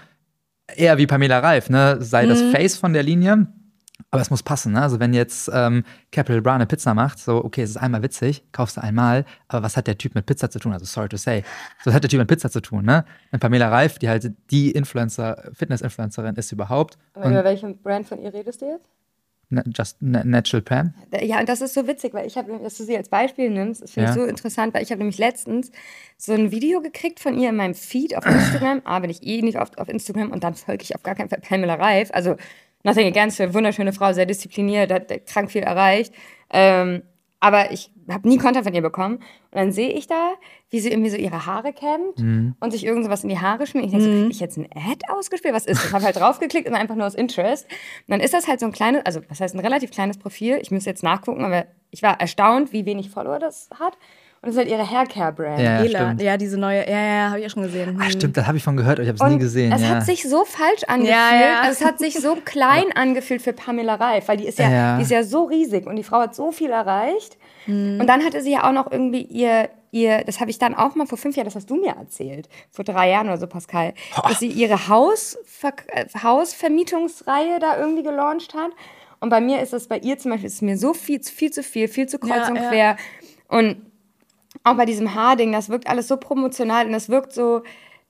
eher wie Pamela Reif, ne? Sei das Face von der Linie, aber es muss passen. Ne? Also wenn jetzt Capital Bra eine Pizza macht, so, okay, es ist einmal witzig, kaufst du einmal, aber was hat der Typ mit Pizza zu tun? Also sorry to say. So, was hat der Typ mit Pizza zu tun? Ne? Und Pamela Reif, die halt die Fitness-Influencerin ist überhaupt. Aber über welche Brand von ihr redest du jetzt? Natural Pam? Ja, und das ist so witzig, weil dass du sie als Beispiel nimmst, das finde ich so interessant, weil ich habe nämlich letztens so ein Video gekriegt von ihr in meinem Feed auf Instagram. Bin ich nicht oft auf Instagram und dann folge ich auf gar keinen Fall Pamela Reif. Also, nothing against her, wunderschöne Frau, sehr diszipliniert, hat krank viel erreicht. Aber ich habe nie Content von ihr bekommen. Und dann sehe ich da, wie sie irgendwie so ihre Haare kämmt und sich irgend sowas in die Haare schmiert. Ich denke so, ich jetzt ein Ad ausgespielt? Was ist das? Ich habe halt draufgeklickt und einfach nur aus Interest. Und dann ist das halt so ein kleines, also was heißt ein relativ kleines Profil. Ich muss jetzt nachgucken, aber ich war erstaunt, wie wenig Follower das hat. Und das ist halt ihre Haircare-Brand. Ja, Ela. stimmt. Ja, diese neue, ja, habe ich ja schon gesehen. Stimmt, das habe ich von gehört, aber ich habe es nie gesehen. Es hat sich so falsch angefühlt. Ja. Also es hat sich so klein angefühlt für Pamela Reif, weil die ist ja so riesig und die Frau hat so viel erreicht. Und dann hatte sie ja auch noch irgendwie ihr das habe ich dann auch mal vor 5 Jahren, das hast du mir erzählt, vor 3 Jahren oder so, Pascal, dass sie ihre Hausvermietungsreihe da irgendwie gelauncht hat. Und bei mir ist das, bei ihr zum Beispiel, ist es mir so viel zu viel zu kreuz und quer. Und auch bei diesem Haarding, das wirkt alles so promotional und das wirkt so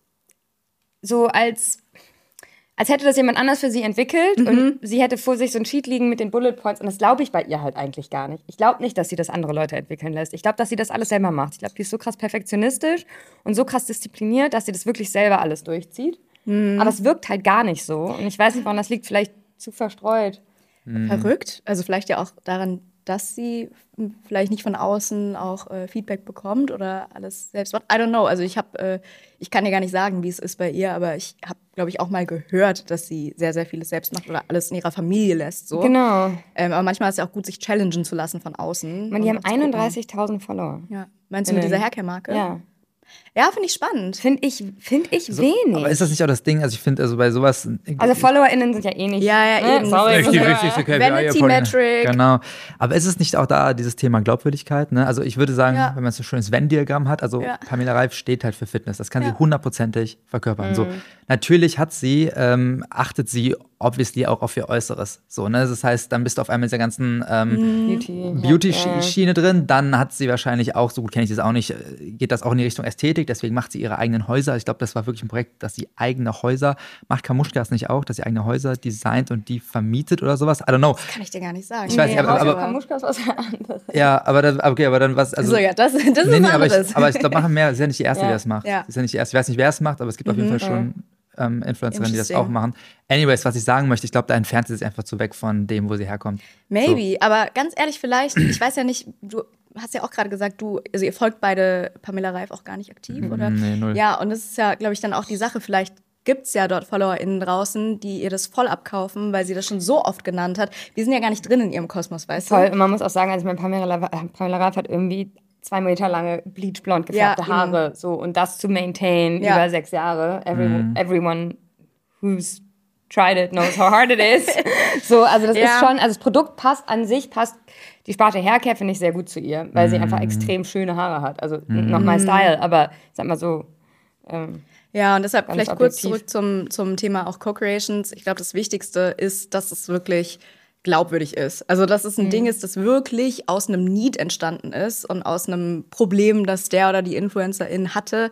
als hätte das jemand anders für sie entwickelt und sie hätte vor sich so ein Sheet liegen mit den Bullet Points und das glaube ich bei ihr halt eigentlich gar nicht. Ich glaube nicht, dass sie das andere Leute entwickeln lässt. Ich glaube, dass sie das alles selber macht. Ich glaube, die ist so krass perfektionistisch und so krass diszipliniert, dass sie das wirklich selber alles durchzieht. Aber es wirkt halt gar nicht so und ich weiß nicht, woran das liegt, vielleicht zu verstreut. Verrückt. Also vielleicht ja auch daran, dass sie vielleicht nicht von außen auch Feedback bekommt oder alles selbst macht. I don't know. Also ich kann dir gar nicht sagen, wie es ist bei ihr, aber ich habe, glaube ich, auch mal gehört, dass sie sehr, sehr vieles selbst macht oder alles in ihrer Familie lässt. So. Genau. Aber manchmal ist es ja auch gut, sich challengen zu lassen von außen. Die haben 31.000 Follower. Ja. Meinst du mit dieser Haircare-Marke? Ja. Ja, finde ich spannend. Finde ich wenig. Aber ist das nicht auch das Ding? Also ich finde, also bei sowas... Also FollowerInnen sind ja eh nicht... Ja, eben. Sorry, Nicht die wichtigste KPI. Vanity-Metric. Genau. Aber ist es nicht auch da dieses Thema Glaubwürdigkeit? Ne? Also ich würde sagen, wenn man so ein schönes Venn-Diagramm hat, also Pamela Reif steht halt für Fitness. Das kann sie 100%ig verkörpern. So, natürlich achtet sie obviously auch auf ihr Äußeres. So, ne? Das heißt, dann bist du auf einmal in dieser ganzen Beauty-Schiene drin. Dann hat sie wahrscheinlich auch, so gut kenne ich das auch nicht, geht das auch in die Richtung Ästhetik. Deswegen macht sie ihre eigenen Häuser. Ich glaube, das war wirklich ein Projekt, dass sie eigene Häuser macht. Kamuschka das nicht auch, dass sie eigene Häuser designt und die vermietet oder sowas? I don't know. Das kann ich dir gar nicht sagen. Ich weiß nicht, aber Kamuschka ist was anderes. Ja, aber dann was. Also, ja, das ist anderes. aber ich glaube, machen mehr. Sie ist ja nicht die Erste, die das macht. Ja. Sie ist ja nicht die Erste. Ich weiß nicht, wer es macht, aber es gibt auf jeden Fall schon Influencerinnen, die das auch machen. Anyways, was ich sagen möchte, ich glaube, da entfernt sie sich einfach zu weg von dem, wo sie herkommt. Maybe, aber ganz ehrlich, vielleicht, ich weiß ja nicht, du hast ja auch gerade gesagt, also ihr folgt beide Pamela Reif auch gar nicht aktiv, oder? Nee, null. Ja, und das ist ja, glaube ich, dann auch die Sache, vielleicht gibt es ja dort FollowerInnen draußen, die ihr das voll abkaufen, weil sie das schon so oft genannt hat. Wir sind ja gar nicht drin in ihrem Kosmos, weißt du? Voll, und man muss auch sagen, also Pamela Reif hat irgendwie 2 Meter lange bleachblond gefärbte Haare, so, und das zu maintain über 6 Jahre. Everyone who's tried it knows how hard it is. So, also das ist schon, also das Produkt passt, die Sparte Haircare finde ich sehr gut zu ihr, weil sie einfach extrem schöne Haare hat. Also nochmal Style, aber sag mal so. Ja, und deshalb vielleicht objektiv. kurz zurück zum Thema auch Co-Creations. Ich glaube, das Wichtigste ist, dass es wirklich glaubwürdig ist. Also, dass es ein Ding ist, das wirklich aus einem Need entstanden ist und aus einem Problem, das der oder die Influencerin hatte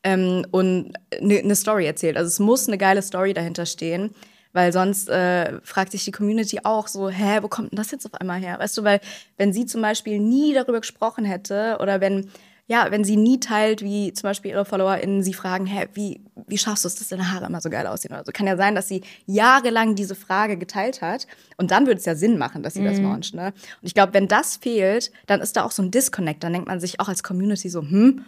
und eine Story erzählt. Also, es muss eine geile Story dahinter stehen, weil sonst fragt sich die Community auch so, wo kommt denn das jetzt auf einmal her? Weißt du, weil wenn sie zum Beispiel nie darüber gesprochen hätte oder wenn sie nie teilt, wie zum Beispiel ihre FollowerInnen sie fragen, wie schaffst du es, dass deine Haare immer so geil aussehen oder so. Kann ja sein, dass sie jahrelang diese Frage geteilt hat und dann würde es ja Sinn machen, dass sie das launcht. Ne? Und ich glaube, wenn das fehlt, dann ist da auch so ein Disconnect. Dann denkt man sich auch als Community so,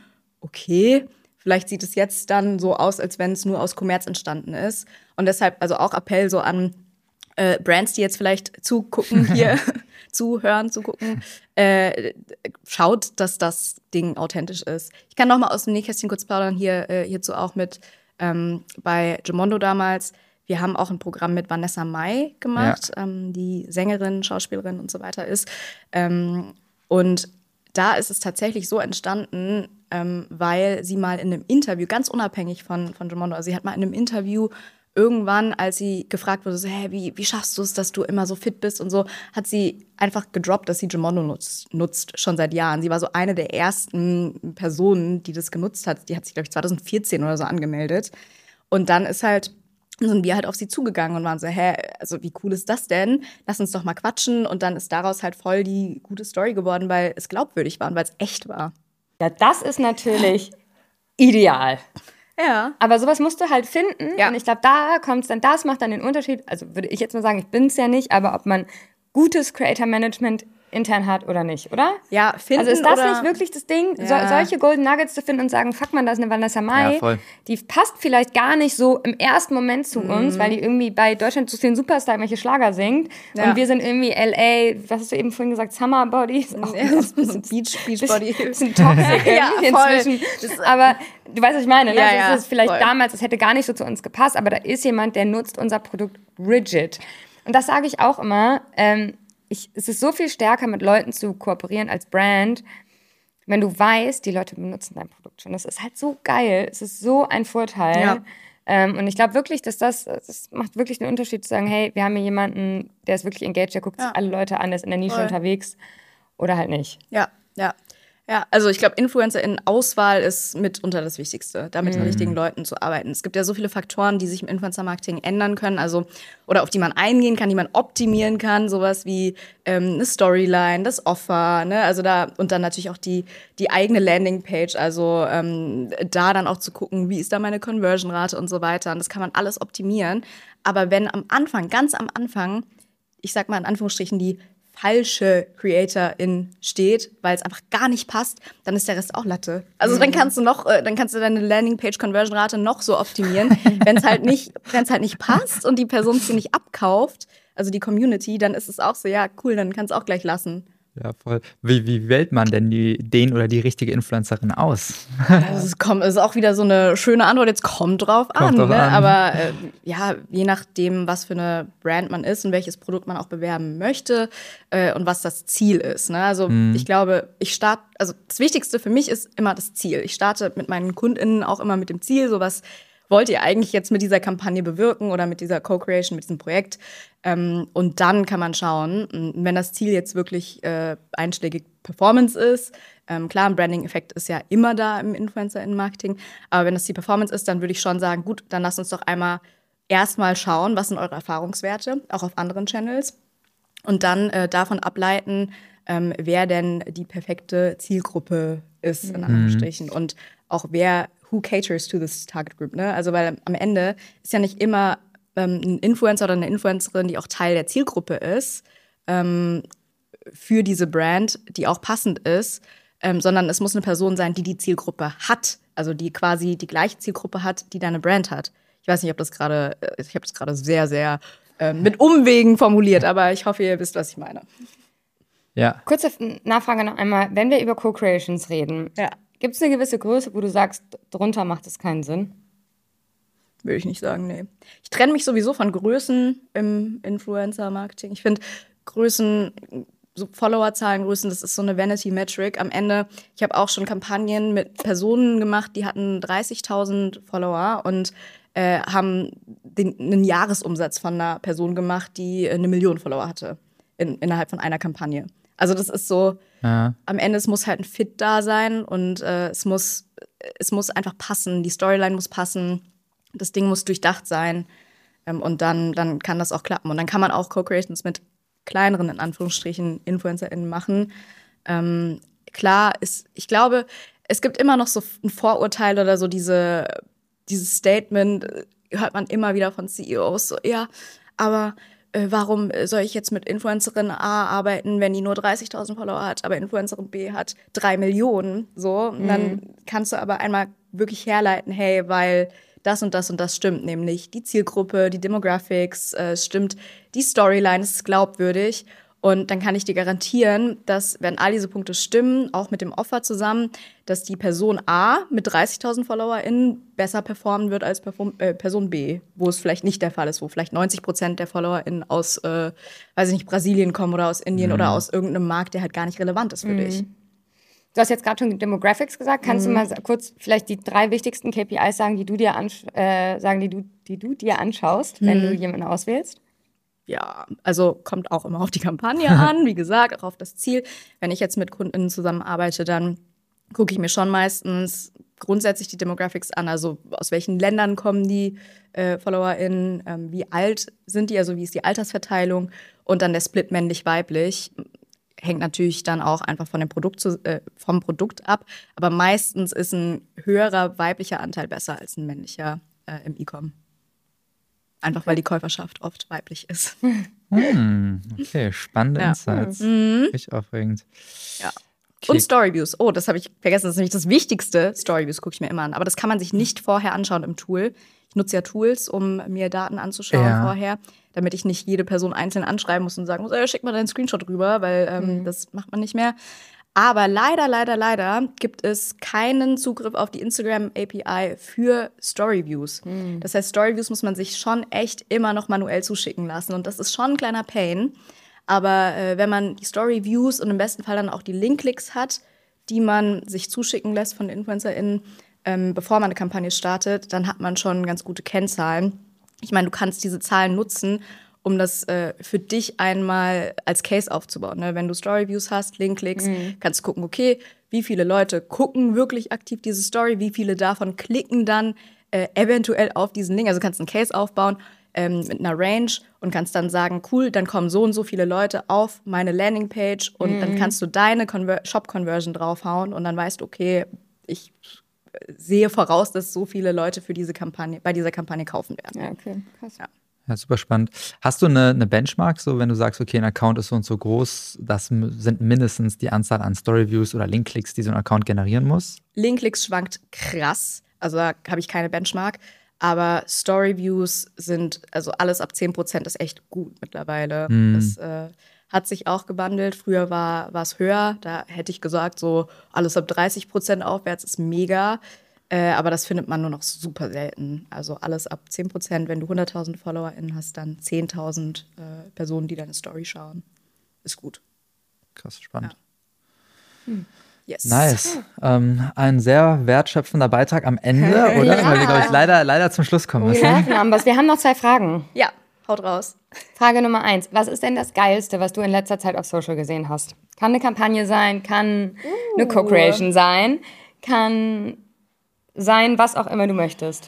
okay, vielleicht sieht es jetzt dann so aus, als wenn es nur aus Kommerz entstanden ist. Und deshalb also auch Appell so an Brands, die jetzt vielleicht zugucken hier, zugucken, schaut, dass das Ding authentisch ist. Ich kann noch mal aus dem Nähkästchen kurz plaudern, hierzu auch mit bei Gimondo damals. Wir haben auch ein Programm mit Vanessa Mai gemacht, die Sängerin, Schauspielerin und so weiter ist. Und da ist es tatsächlich so entstanden, weil sie mal in einem Interview, ganz unabhängig von Gimondo, also sie hat mal in einem Interview irgendwann, als sie gefragt wurde, so, wie schaffst du es, dass du immer so fit bist und so, hat sie einfach gedroppt, dass sie Gimondo nutzt, schon seit Jahren. Sie war so eine der ersten Personen, die das genutzt hat. Die hat sich, glaube ich, 2014 oder so angemeldet. Und dann ist halt Und sind wir halt auf sie zugegangen und waren so, also wie cool ist das denn? Lass uns doch mal quatschen. Und dann ist daraus halt voll die gute Story geworden, weil es glaubwürdig war und weil es echt war. Ja, das ist natürlich ideal. Ja. Aber sowas musst du halt finden. Ja. Und ich glaube, da kommt es dann, das macht dann den Unterschied. Also würde ich jetzt mal sagen, ich bin es ja nicht, aber ob man gutes Creator-Management intern hat oder nicht, oder? Ja, finden Also ist das oder nicht wirklich das Ding, Ja. solche Golden Nuggets zu finden und sagen, fuck man, das ist eine Vanessa Mai, Ja, voll. die passt vielleicht gar nicht so im ersten Moment zu uns, weil die irgendwie bei Deutschland zu den Superstar irgendwelche Schlager singt Ja. und wir sind irgendwie LA, was hast du eben vorhin gesagt, Summer Bodies? Auch Ja, so ein Beachbody. bisschen toxic Ja, irgendwie voll. inzwischen. Aber du weißt, was ich meine. Ne? Ja, Das ja, ist vielleicht voll. damals, das hätte gar nicht so zu uns gepasst, aber da ist jemand, der nutzt unser Produkt rigid. Und das sage ich auch immer, es ist so viel stärker, mit Leuten zu kooperieren als Brand, wenn du weißt, die Leute benutzen dein Produkt schon. Das ist halt so geil. Es ist so ein Vorteil. Ja. Und ich glaube wirklich, dass das macht wirklich den Unterschied zu sagen, hey, wir haben hier jemanden, der ist wirklich engaged, der guckt sich alle Leute an, der ist in der Nische Voll. unterwegs oder halt nicht. Ja, ja. Ja, also ich glaube, InfluencerInnen-Auswahl ist mitunter das Wichtigste, da mit den richtigen Leuten zu arbeiten. Es gibt ja so viele Faktoren, die sich im Influencer-Marketing ändern können, also oder auf die man eingehen kann, die man optimieren kann, sowas wie eine Storyline, das Offer, ne? Also da und dann natürlich auch die eigene Landingpage, also da dann auch zu gucken, wie ist da meine Conversion-Rate und so weiter. Und das kann man alles optimieren. Aber wenn am Anfang, ganz am Anfang, ich sag mal in Anführungsstrichen, die falsche Creatorin steht, weil es einfach gar nicht passt, dann ist der Rest auch Latte. Also dann kannst du deine Landingpage-Conversion-Rate noch so optimieren. Wenn es halt nicht passt und die Person es dir nicht abkauft, also die Community, dann ist es auch so, ja, cool, dann kannst du auch gleich lassen. Ja, voll. Wie wählt man denn den oder die richtige Influencerin aus? Also es ist auch wieder so eine schöne Antwort, jetzt kommt drauf an. drauf Ne? an. Aber ja, je nachdem, was für eine Brand man ist und welches Produkt man auch bewerben möchte und was das Ziel ist. Ne? Also ich glaube, also das Wichtigste für mich ist immer das Ziel. Ich starte mit meinen KundInnen auch immer mit dem Ziel, so was wollt ihr eigentlich jetzt mit dieser Kampagne bewirken oder mit dieser Co-Creation, mit diesem Projekt? Und dann kann man schauen, wenn das Ziel jetzt wirklich einschlägig Performance ist, klar, ein Branding-Effekt ist ja immer da im Influencer-Marketing, aber wenn das die Performance ist, dann würde ich schon sagen, gut, dann lasst uns doch einmal erstmal schauen, was sind eure Erfahrungswerte, auch auf anderen Channels, und dann davon ableiten, wer denn die perfekte Zielgruppe ist, in Anführungsstrichen, und auch who caters to this target group, ne? Also, weil am Ende ist ja nicht immer ein Influencer oder eine Influencerin, die auch Teil der Zielgruppe ist, für diese Brand, die auch passend ist, sondern es muss eine Person sein, die Zielgruppe hat, also die quasi die gleiche Zielgruppe hat, die deine Brand hat. Ich weiß nicht, ich habe das gerade sehr, sehr mit Umwegen formuliert, aber ich hoffe, ihr wisst, was ich meine. Ja. Kurze Nachfrage noch einmal, wenn wir über Co-Creations reden, Ja. gibt es eine gewisse Größe, wo du sagst, drunter macht es keinen Sinn? Würde ich nicht sagen, nee. Ich trenne mich sowieso von Größen im Influencer-Marketing. Ich finde Größen, so Followerzahlengrößen, das ist so eine Vanity-Metric. Am Ende, ich habe auch schon Kampagnen mit Personen gemacht, die hatten 30.000 Follower und haben einen Jahresumsatz von einer Person gemacht, die 1 Million Follower hatte innerhalb von einer Kampagne. Also das ist so, am Ende, es muss halt ein Fit da sein und es muss einfach passen, die Storyline muss passen, das Ding muss durchdacht sein und dann kann das auch klappen. Und dann kann man auch Co-Creations mit kleineren, in Anführungsstrichen, InfluencerInnen machen. Klar ich glaube, es gibt immer noch so ein Vorurteil oder so dieses Statement, hört man immer wieder von CEOs, so, ja, aber warum soll ich jetzt mit Influencerin A arbeiten, wenn die nur 30.000 Follower hat, aber Influencerin B hat 3 Millionen, so. Und dann kannst du aber einmal wirklich herleiten, hey, weil das und das und das stimmt, nämlich die Zielgruppe, die Demographics, stimmt, die Storyline ist glaubwürdig. Und dann kann ich dir garantieren, dass, wenn all diese Punkte stimmen, auch mit dem Offer zusammen, dass die Person A mit 30.000 FollowerInnen besser performen wird als Person B, wo es vielleicht nicht der Fall ist, wo vielleicht 90% der FollowerInnen aus, weiß ich nicht, Brasilien kommen oder aus Indien oder aus irgendeinem Markt, der halt gar nicht relevant ist für dich. Du hast jetzt gerade schon Demographics gesagt. Kannst du mal kurz vielleicht die 3 wichtigsten KPIs sagen, die du dir anschaust, wenn du jemanden auswählst? Ja, also kommt auch immer auf die Kampagne an, wie gesagt, auch auf das Ziel. Wenn ich jetzt mit KundInnen zusammenarbeite, dann gucke ich mir schon meistens grundsätzlich die Demographics an, also aus welchen Ländern kommen die FollowerInnen, wie alt sind die, also wie ist die Altersverteilung und dann der Split männlich-weiblich. Hängt natürlich dann auch einfach von dem vom Produkt ab, aber meistens ist ein höherer weiblicher Anteil besser als ein männlicher im E-Com. Einfach weil die Käuferschaft oft weiblich ist. Okay, spannende Insights. Richtig aufregend. Ja. Okay. Und Storyviews. Oh, das habe ich vergessen. Das ist nämlich das Wichtigste. Storyviews gucke ich mir immer an. Aber das kann man sich nicht vorher anschauen im Tool. Ich nutze ja Tools, um mir Daten anzuschauen vorher, damit ich nicht jede Person einzeln anschreiben muss und sagen muss, schick mal deinen Screenshot rüber, weil das macht man nicht mehr. Aber leider gibt es keinen Zugriff auf die Instagram-API für Storyviews. Das heißt, Storyviews muss man sich schon echt immer noch manuell zuschicken lassen. Und das ist schon ein kleiner Pain. Aber wenn man die Storyviews und im besten Fall dann auch die Linkklicks hat, die man sich zuschicken lässt von InfluencerInnen, bevor man eine Kampagne startet, dann hat man schon ganz gute Kennzahlen. Ich meine, du kannst diese Zahlen nutzen, um das für dich einmal als Case aufzubauen. Ne? Wenn du Storyviews hast, Linkklicks, kannst du gucken, okay, wie viele Leute gucken wirklich aktiv diese Story, wie viele davon klicken dann eventuell auf diesen Link. Also du kannst einen Case aufbauen mit einer Range und kannst dann sagen, cool, dann kommen so und so viele Leute auf meine Landingpage und dann kannst du deine Shop-Conversion draufhauen und dann weißt du, okay, ich sehe voraus, dass so viele Leute für diese Kampagne, bei dieser Kampagne kaufen werden. Ja, okay, krass. Ja, super spannend. Hast du eine Benchmark, so wenn du sagst, okay, ein Account ist so und so groß, das sind mindestens die Anzahl an Storyviews oder Linkklicks, die so ein Account generieren muss? Linkklicks schwankt krass, also da habe ich keine Benchmark, aber Storyviews sind, also alles ab 10% ist echt gut mittlerweile. Das hat sich auch gewandelt. Früher war es höher, da hätte ich gesagt, so alles ab 30% aufwärts ist mega. Aber das findet man nur noch super selten. Also alles ab 10%. Wenn du 100.000 FollowerInnen hast, dann 10.000 Personen, die deine Story schauen. Ist gut. Krass, spannend. Ja. Yes. Nice. Ein sehr wertschöpfender Beitrag am Ende, oder? Ja. Weil wir, glaube ich, leider zum Schluss kommen müssen. Wir haben noch 2 Fragen. Ja, haut raus. Frage Nummer 1. Was ist denn das Geilste, was du in letzter Zeit auf Social gesehen hast? Kann eine Kampagne sein, kann eine Co-Creation sein, kann sein, was auch immer du möchtest.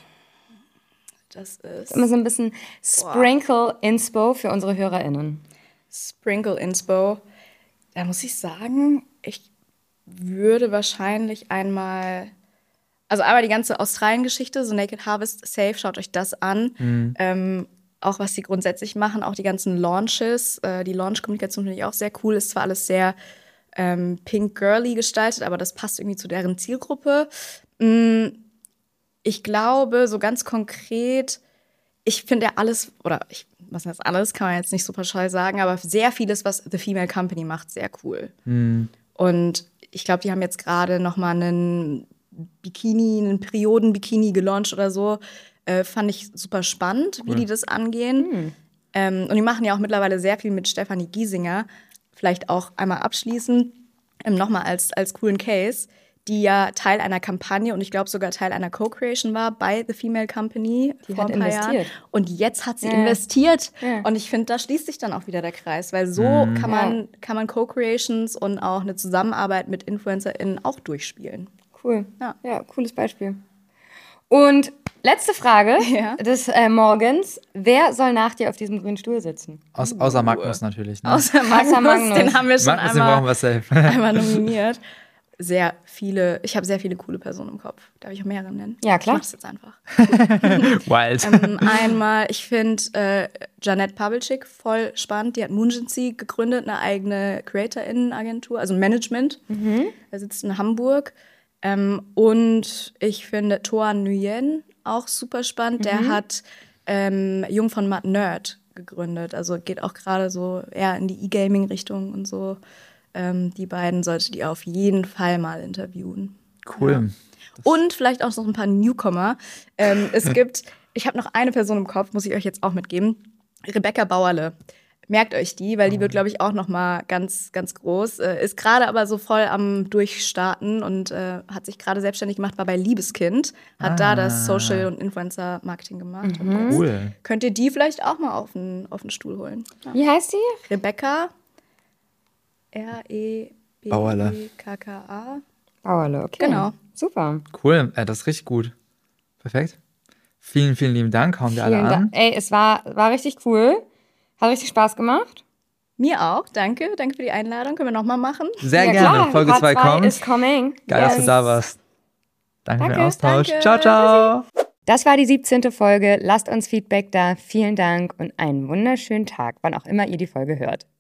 Das ist Immer so ein bisschen Sprinkle-Inspo für unsere HörerInnen. Sprinkle-Inspo. Da muss ich sagen, ich würde wahrscheinlich einmal die ganze Australien-Geschichte, so Naked Harvest Safe, schaut euch das an. Auch was sie grundsätzlich machen, auch die ganzen Launches. Die Launch-Kommunikation finde ich auch sehr cool. Ist zwar alles sehr pink-girly gestaltet, aber das passt irgendwie zu deren Zielgruppe. Ich glaube, so ganz konkret, ich finde ja alles, was heißt alles, kann man jetzt nicht so pauschal sagen, aber sehr vieles, was The Female Company macht, sehr cool. Und ich glaube, die haben jetzt gerade noch mal einen Perioden-Bikini gelauncht oder so. Fand ich super spannend, wie die das angehen. Und die machen ja auch mittlerweile sehr viel mit Stefanie Giesinger. Vielleicht auch einmal abschließend, nochmal als coolen Case, die ja Teil einer Kampagne und ich glaube sogar Teil einer Co-Creation war bei The Female Company Die vor hat ein paar investiert. Jahren. Und jetzt hat sie investiert. Ja. Und ich finde, da schließt sich dann auch wieder der Kreis, weil so kann man Co-Creations und auch eine Zusammenarbeit mit InfluencerInnen auch durchspielen. Cool. Ja. Cooles Beispiel. Und letzte Frage des Morgens. Wer soll nach dir auf diesem grünen Stuhl sitzen? Außer Magnus natürlich. Ne? Außer Magnus, den haben wir schon Magnus, den brauchen wir safe. einmal nominiert. Ich habe sehr viele coole Personen im Kopf. Darf ich auch mehrere nennen? Ja, klar. Ich mach das jetzt einfach. Wild. Einmal, ich finde Janette Pawelczyk voll spannend. Die hat Moongency gegründet, eine eigene CreatorInnen-Agentur, also Management. Er sitzt in Hamburg. Und ich finde Toan Nguyen auch super spannend. Der hat Jung von Matt Nerd gegründet. Also geht auch gerade so eher in die E-Gaming-Richtung und so. Die beiden solltet ihr auf jeden Fall mal interviewen. Cool. Ja. Und vielleicht auch noch ein paar Newcomer. Ich habe noch eine Person im Kopf, muss ich euch jetzt auch mitgeben. Rebecca Bauerle. Merkt euch die, weil die wird, glaube ich, auch noch mal ganz, ganz groß. Ist gerade aber so voll am Durchstarten und hat sich gerade selbstständig gemacht, war bei Liebeskind. Hat da das Social- und Influencer-Marketing gemacht. Und Cool. könnt ihr die vielleicht auch mal auf den Stuhl holen. Ja. Wie heißt die? Rebecca, R-E-B-E-K-K-A. Bauerle, okay. Genau. Super. Cool, das ist richtig gut. Perfekt. Vielen, vielen lieben Dank. Hauen wir alle Vielen an. Dank. Ey, es war richtig cool. Hat richtig Spaß gemacht. Mir auch, danke. Danke für die Einladung. Können wir nochmal machen? Sehr Ja, gerne. klar. Folge Part 2 kommt. is coming. Geil, dass du Yes. da warst. Danke für den Danke, Austausch. danke. Ciao, ciao. Das war die 17. Folge. Lasst uns Feedback da. Vielen Dank und einen wunderschönen Tag, wann auch immer ihr die Folge hört.